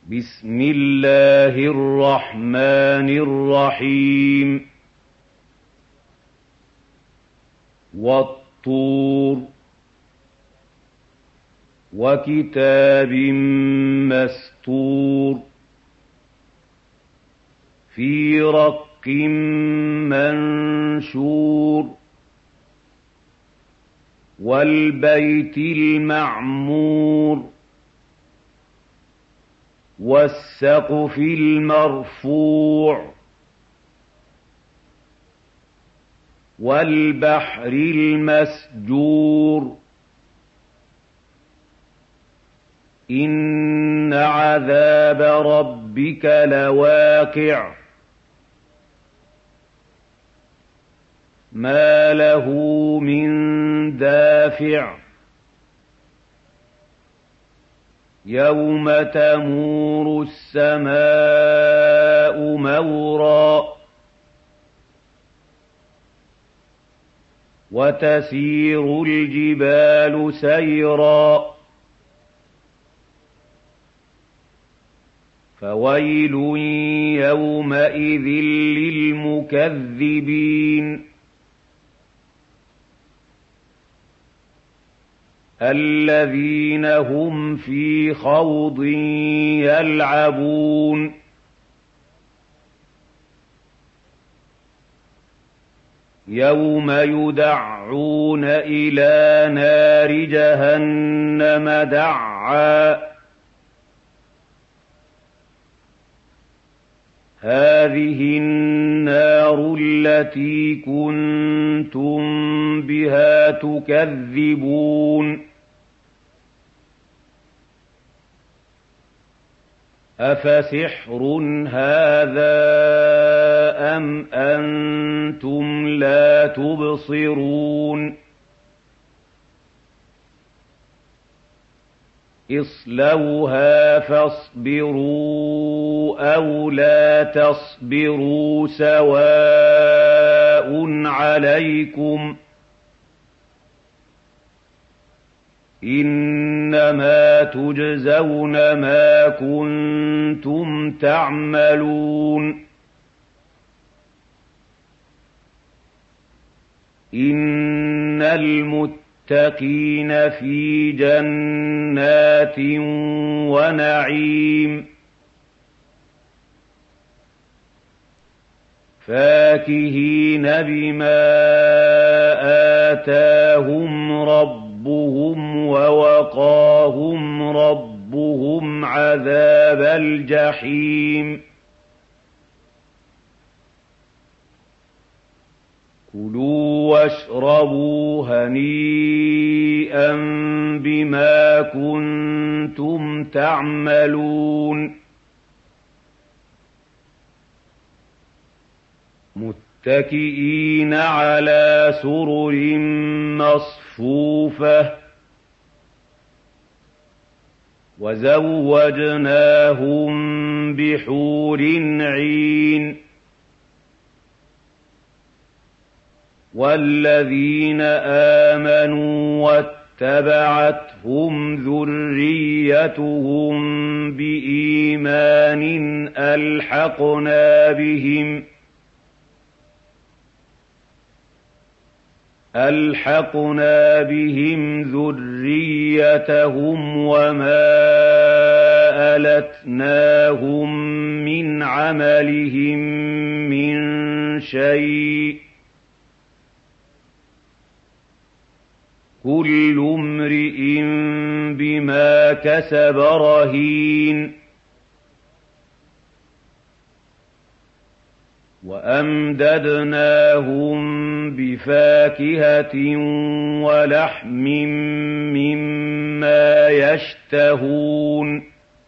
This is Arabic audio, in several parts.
بسم الله الرحمن الرحيم والطور وكتاب مسطور في رق منشور والبيت المعمور والسقف المرفوع والبحر المسجور إن عذاب ربك لواقع ما له من دافع يوم تمور السماء مورا وتسير الجبال سيرا فويل يومئذ للمكذبين الذين هم في خوض يلعبون يوم يدعون إلى نار جهنم دعا هذه النار التي كنتم بها تكذبون أفسحر هذا أم أنتم لا تبصرون اصلوها فاصبروا أو لا تصبروا سواء عليكم إنما تجزون ما كنتم تعملون إن المتقين في جنات ونعيم فاكهين بما آتاهم ربهم ووقاهم ربهم عذاب الجحيم كلوا واشربوا هنيئا بما كنتم تعملون متكئين على سرر مصفوفة وزوجناهم بحور عين والذين آمنوا واتبعتهم ذريتهم بإيمان ألحقنا بهم ذريتهم وما ألتناهم من عملهم من شيء كل امرئ بما كسب رهين وأمددناهم بفاكهة ولحم مما يشتهون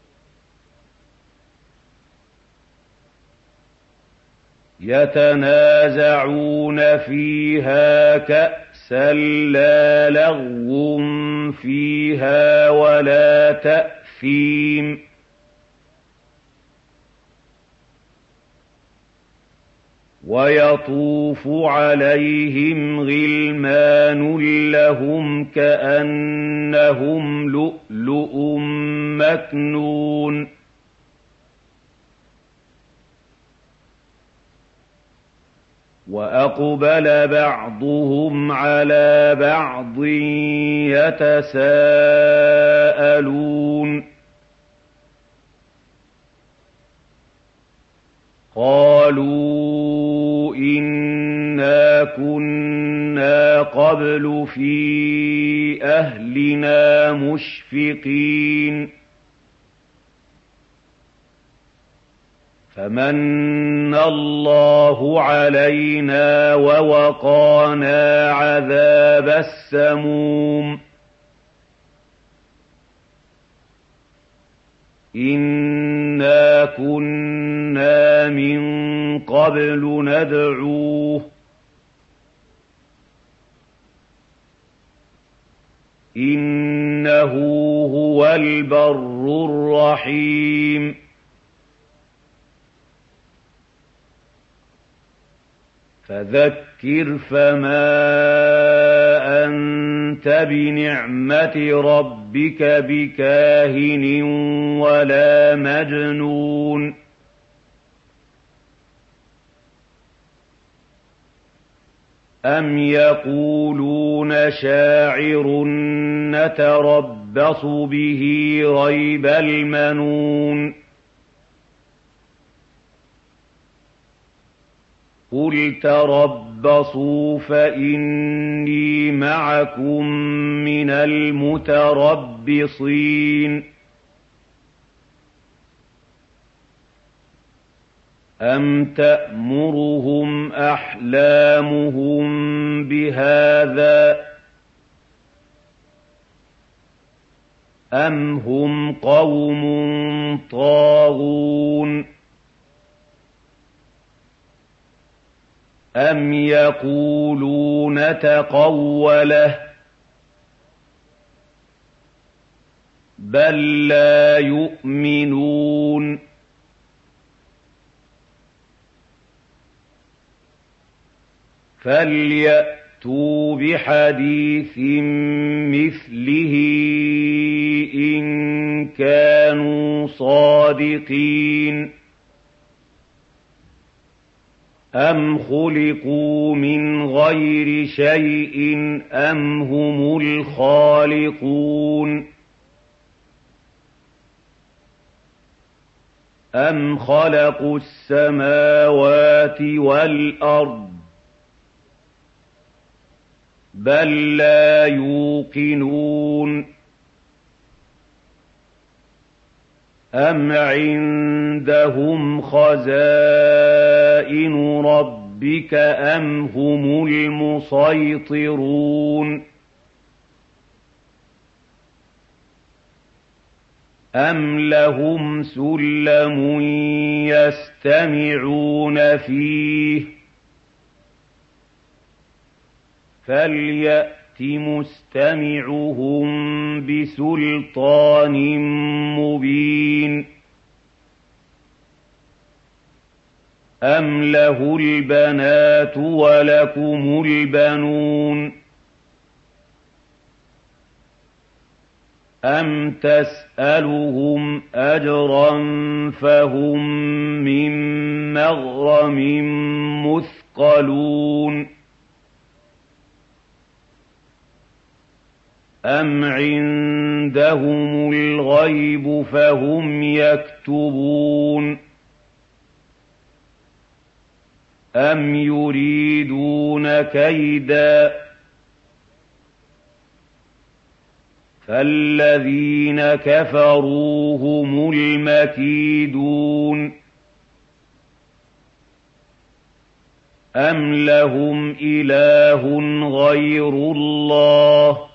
يتنازعون فيها كأسا لا لغو فيها ولا تأثيم ويطوف عليهم غلمان لهم كأنهم لؤلؤ مكنون وَأَقْبَلَ بَعْضُهُمْ عَلَىٰ بَعْضٍ يَتَسَاءَلُونَ قَالُوا إِنَّا كُنَّا قَبْلُ فِي أَهْلِنَا مُشْفِقِينَ فَمَنَّ اللَّهُ عَلَيْنَا وَوَقَانَا عَذَابَ السَّمُومِ إِنَّا كُنَّا مِن قَبْلُ نَدْعُوهُ إِنَّهُ هُوَ الْبَرُّ الرَّحِيمُ فَذَكِّرْ فَمَا أَنتَ بِنِعْمَةِ رَبِّكَ بِكَاهِنٍ وَلَا مَجْنُونٍ أَمْ يَقُولُونَ شَاعِرٌ نَتَرَبَّصُ بِهِ رَيْبَ الْمَنُونِ قُلْ تَرَبَّصُوا فَإِنِّي مَعَكُم مِّنَ الْمُتَرَبِّصِينَ أَمْ تَأْمُرُهُمْ أَحْلَامُهُم بِهَٰذَا أَمْ هُمْ قَوْمٌ طَاغُونَ أَمْ يَقُولُونَ تَقَوَّلَهُ بَل لَّا يُؤْمِنُونَ فَلْيَأْتُوا بِحَدِيثٍ مِّثْلِهِ إِن كَانُوا صَادِقِينَ أَمْ خُلِقُوا مِنْ غَيْرِ شَيْءٍ أَمْ هُمُ الْخَالِقُونَ أَمْ خَلَقُوا السَّمَاوَاتِ وَالْأَرْضَ بَل لَّا يُوقِنُونَ أَمْ عِندَهُمْ خَزَائِنُ رَبِّكَ أَمْ هُمُ الْمُصَيْطِرُونَ أَمْ لَهُمْ سُلَّمٌ يَسْتَمِعُونَ فِيهِ فَلْيَأْتِ مُسْتَمِعُهُم بِسُلْطَانٍ مُّبِينٍ أَمْ لَهُ الْبَنَاتُ وَلَكُمُ الْبَنُونَ أَمْ تَسْأَلُهُمْ أَجْرًا فَهُم مِّن مَّغْرَمٍ مُّثْقَلُونَ أَمْ عِندَهُمُ الْغَيْبُ فَهُمْ يَكْتُبُونَ أَمْ يُرِيدُونَ كَيْدًا فَالَّذِينَ كَفَرُوا هُمُ الْمَكِيدُونَ أَمْ لَهُمْ إِلَٰهٌ غَيْرُ اللَّهِ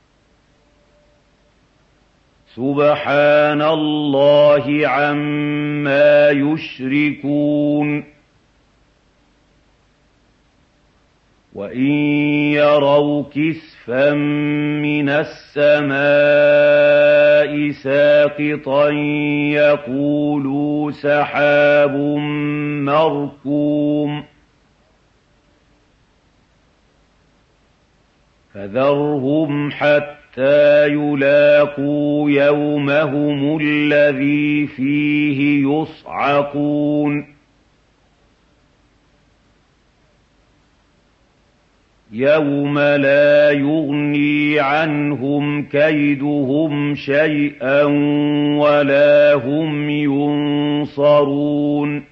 سُبْحَانَ اللَّهِ عَمَّا يُشْرِكُونَ وَإِن يَرَوْا كِسْفًا مِّنَ السَّمَاءِ سَاقِطًا يَقُولُوا سَحَابٌ مَّرْكُومٌ فَذَرْهُمْ حَتَّىٰ يُلَاقُوا يَوْمَهُمُ الَّذِي فِيهِ يُصْعَقُونَ يَوْمَ لَا يُغْنِي عَنْهُمْ كَيْدُهُمْ شَيْئًا وَلَا هُمْ يُنصَرُونَ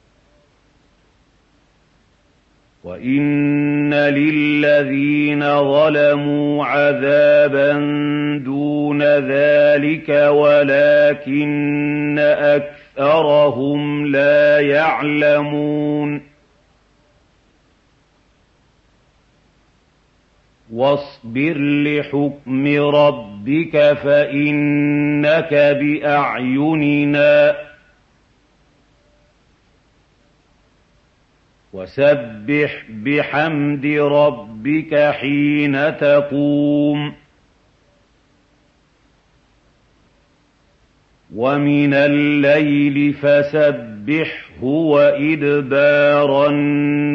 وَإِنَّ لِلَّذِينَ ظَلَمُوا عَذَابًا دُونَ ذَلِكَ وَلَٰكِنَّ أَكْثَرَهُمْ لَا يَعْلَمُونَ وَاصْبِرْ لِحُكْمِ رَبِّكَ فَإِنَّكَ بِأَعْيُنِنَا وَسَبِّحْ بِحَمْدِ رَبِّكَ حِينَ تَقُومُ وَمِنَ اللَّيْلِ فَسَبِّحْهُ وَإِدْبَارَ النُّجُومِ